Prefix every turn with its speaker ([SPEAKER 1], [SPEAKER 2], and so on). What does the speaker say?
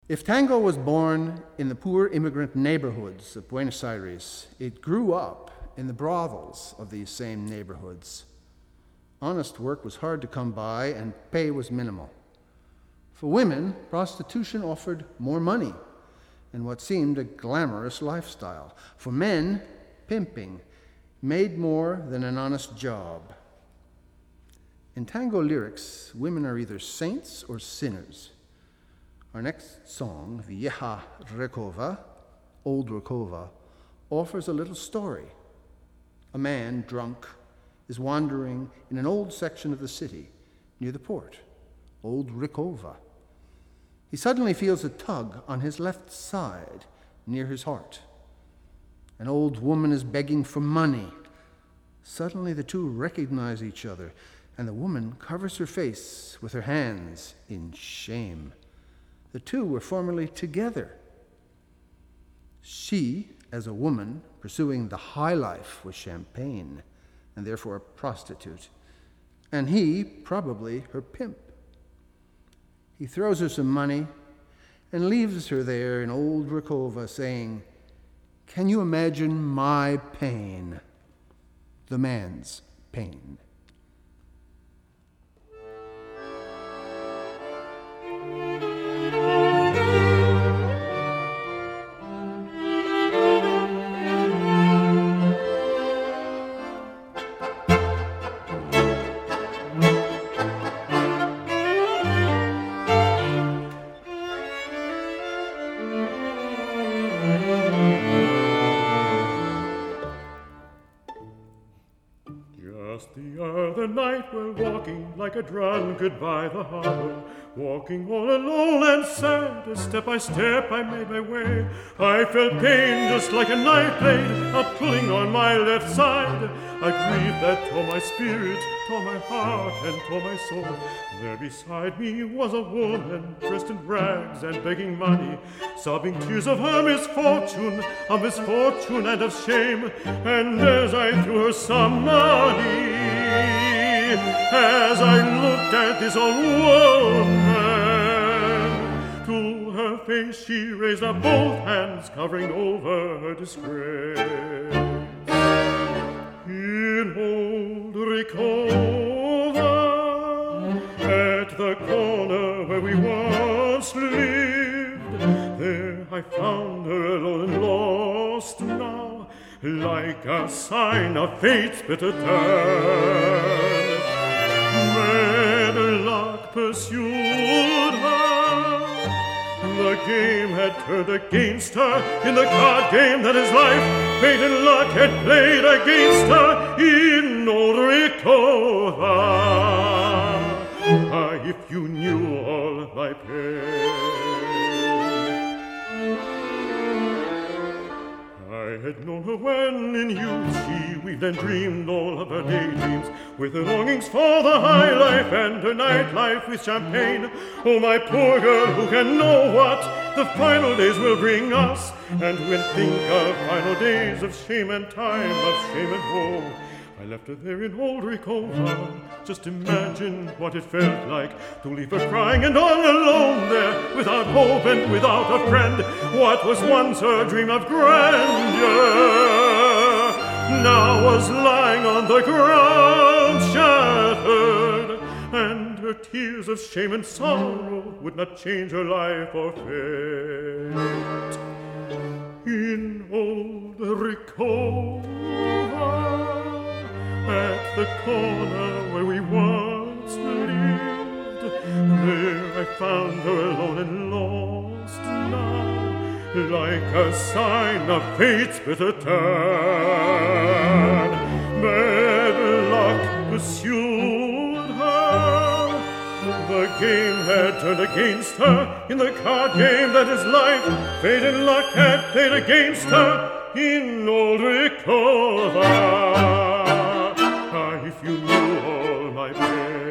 [SPEAKER 1] If tango was born in the poor immigrant neighborhoods of Buenos Aires, it grew up in the brothels of these same neighborhoods. Honest work was hard to come by and pay was minimal. For women, prostitution offered more money and what seemed a glamorous lifestyle. For men, pimping made more than an honest job. In tango lyrics, women are either saints or sinners. Our next song, Vieja Recova, Old Recova, offers a little story. A man, drunk, is wandering in an old section of the city near the port, Old Recova. He suddenly feels a tug on his left side near his heart. An old woman is begging for money. Suddenly the two recognize each other, and the woman covers her face with her hands in shame. The two were formerly together. She, as a woman, pursuing the high life with champagne, and therefore a prostitute, and he, probably her pimp. He throws her some money and leaves her there in Old Recova saying, "Can you imagine my pain?" The man's pain.
[SPEAKER 2] Just the other night we're walking like a drunkard by the harbor, walking all alone and sad, as step by step I made my way. I felt pain just like a knife blade, a pulling on my left side, a grief that tore my spirit, tore my heart, and tore my soul. There beside me was a woman, dressed in rags and begging money, sobbing tears of her misfortune and of shame. And as I threw her some money, as I looked at this old woman, to her face she raised up both hands, covering over her disgrace. In Old Recova, at the corner where we once lived, there I found her alone and lost now, like a sign of fate's bitter turn. Bad luck pursued her. The game had turned against her in the card game that is life. Fate and luck had played against her in Old Recova. Ah, if you knew all my pain. I had known her when in youth she weaved and dreamed all of her daydreams, with her longings for the high life and her nightlife with champagne. Oh, my poor girl, who can know what the final days will bring us, and who can think of final days of shame and time, of shame and woe. I left her there in Old Recova. Just imagine what it felt like to leave her crying and all alone there, without hope and without a friend. What was once her dream of grandeur now was lying on the ground shattered, and her tears of shame and sorrow would not change her life or fate. In Old Recova, at the corner where we once lived, there I found her alone and lost now, like a sign of fate's bitter turn. Bad luck pursued her. The game had turned against her in the card game that is life. Fate and luck had played against her in Old Recova. If you knew all my pain.